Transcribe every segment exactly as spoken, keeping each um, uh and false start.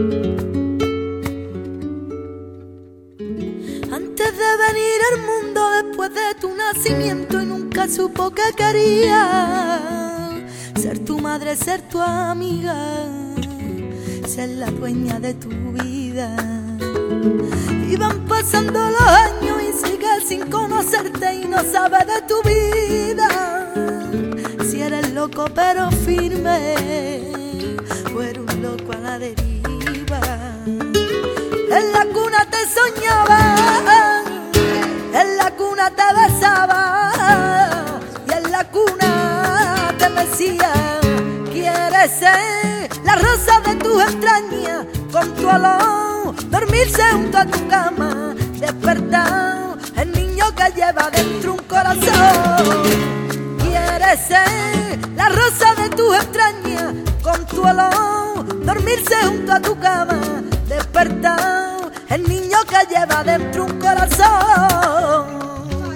Antes de venir al mundo, después de tu nacimiento, y nunca supo que quería ser tu madre, ser tu amiga, ser la dueña de tu vida. Y van pasando los años y sigues sin conocerte y no sabes de tu vida. Si eres loco pero firme, o eres un loco a la deriva. En la cuna te soñaba, en la cuna te besaba, y en la cuna te decía: quieres ser la rosa de tus entrañas, con tu olor dormirse junto a tu cama, despertar el niño que lleva dentro un corazón. Quieres ser la rosa de tus entrañas, con tu olor dormirse junto a tu cama, despertar el niño que lleva dentro un corazón.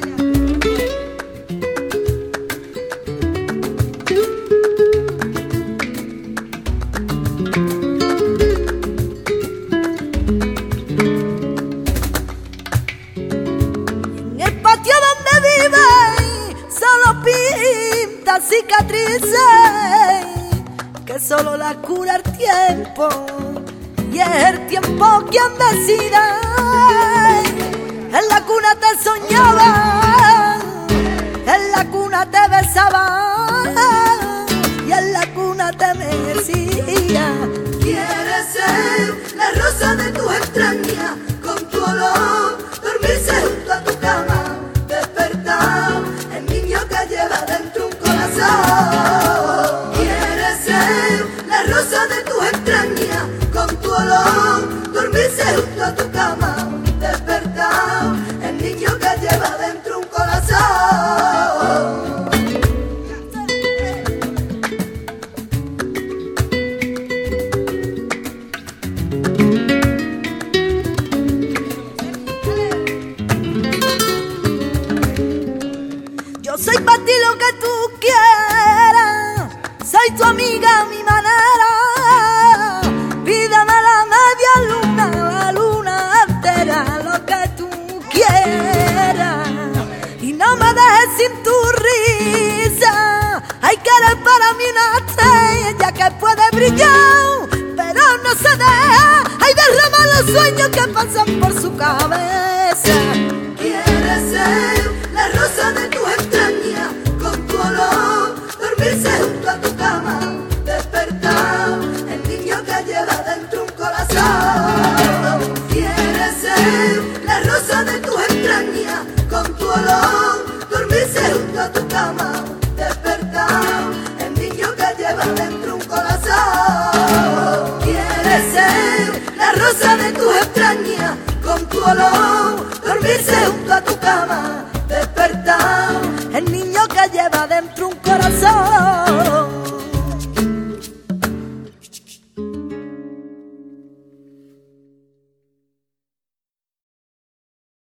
En el patio donde vive solo pinta cicatrices que solo la cura el tiempo, y es el tiempo quien decide. En la cuna te soñaba, en la cuna te besaba, y en la cuna te decía: quieres ser la rosa de tus entrañas, con tu olor dormirse junto a tu cama, despertar el niño que lleva dentro un corazón. Quieres ser la rosa de tus entrañas, con tu olor dormirse junto a tu cama, despertar el niño que lleva dentro un corazón. Yo soy para ti lo que tú quieras, soy tu amiga a mi manera. Pídame la media luna, la luna entera, lo que tú quieras. Y no me dejes sin tu risa, hay que eres para mí una estrella que puede brillar, pero no se deja, hay derrama los sueños que pasan por su cabeza. Quieres ser la rosa de tus entrañas, con tu olor dormirse junto a tu cama, despertar el niño que lleva dentro un corazón. Quieres ser la rosa de tus entrañas, con tu olor dormirse junto a tu cama, despertar el niño que lleva dentro un corazón. Quieres ser la rosa de tus entrañas, con tu olor dormirse junto a tu cama, despertar El niño que lleva dentro un corazón.